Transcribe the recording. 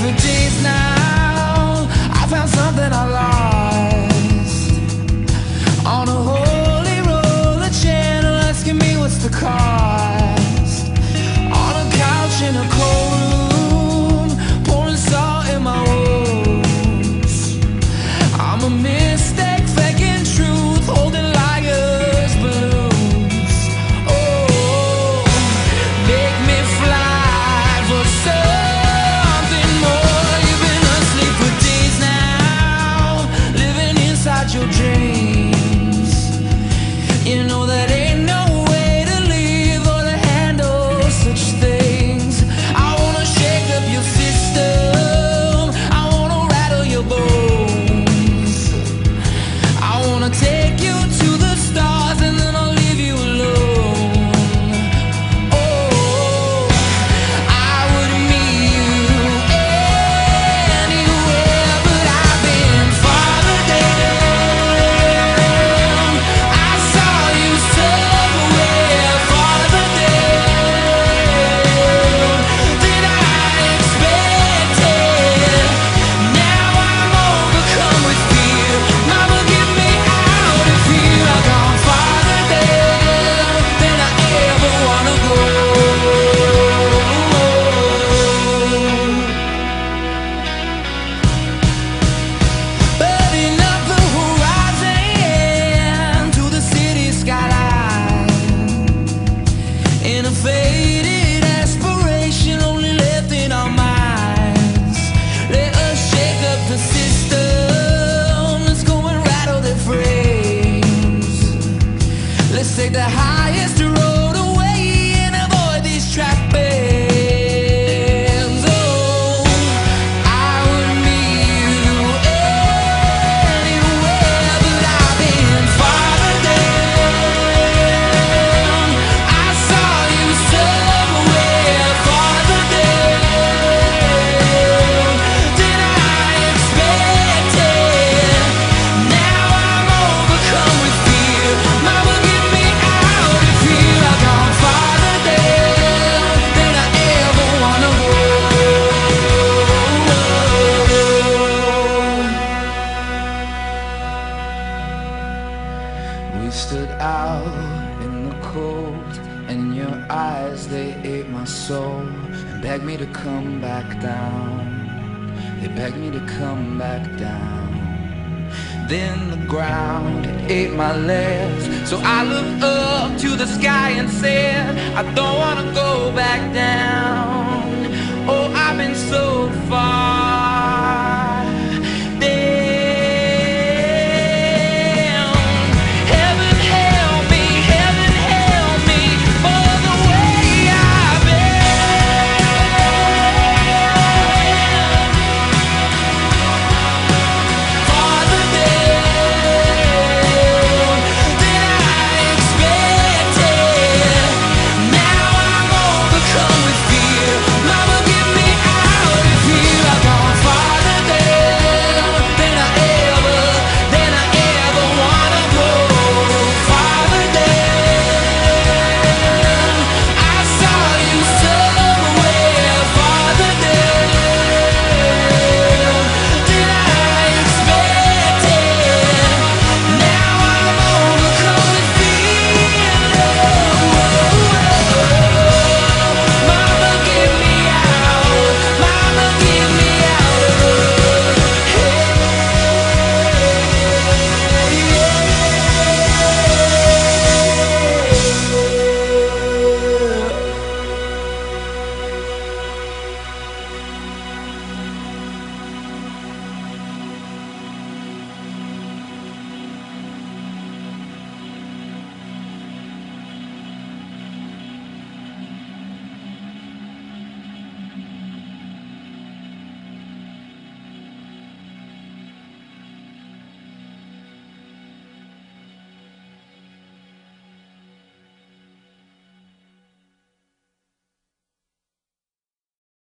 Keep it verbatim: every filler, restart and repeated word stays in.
for days now. I found something I lost on a holy roller channel, asking me what's the cost. On a couch in a cold room, pouring salt in my wounds. I'm a mistake, faking truth, holding liars' balloons. Oh, make me fly for something more. You've been asleep for days now, living inside your dreams. You know that ain't no way to live or to handle such things. I wanna shake up your system, I wanna rattle your bones. I wanna take you to the stars and then I'll leave you alone. Oh, I would meet you anywhere, but I've been farther down. I saw you somewhere farther down than I expected. Now I'm overcome with fear. Mama, get me out of here. I've gone farther down than I ever wanna go. Burning up the horizon to the city skyline, in a faded aspiration only left in our minds. Let us shake up the system, let's go and rattle their frames. Let's take the highest road away and avoid these trap bans. Oh, I would meet you anywhere, but I've been farther down. I saw you somewhere farther down than I expected. Now I'm overcome with fear. Mama, get me out of here. I've gone farther down than I ever wanna go. We stood out in the cold, and in your eyes they ate my soul and begged me to come back down. They begged me to come back down. Then the ground ate my legs, so I looked up to the sky and said, I don't wanna go back.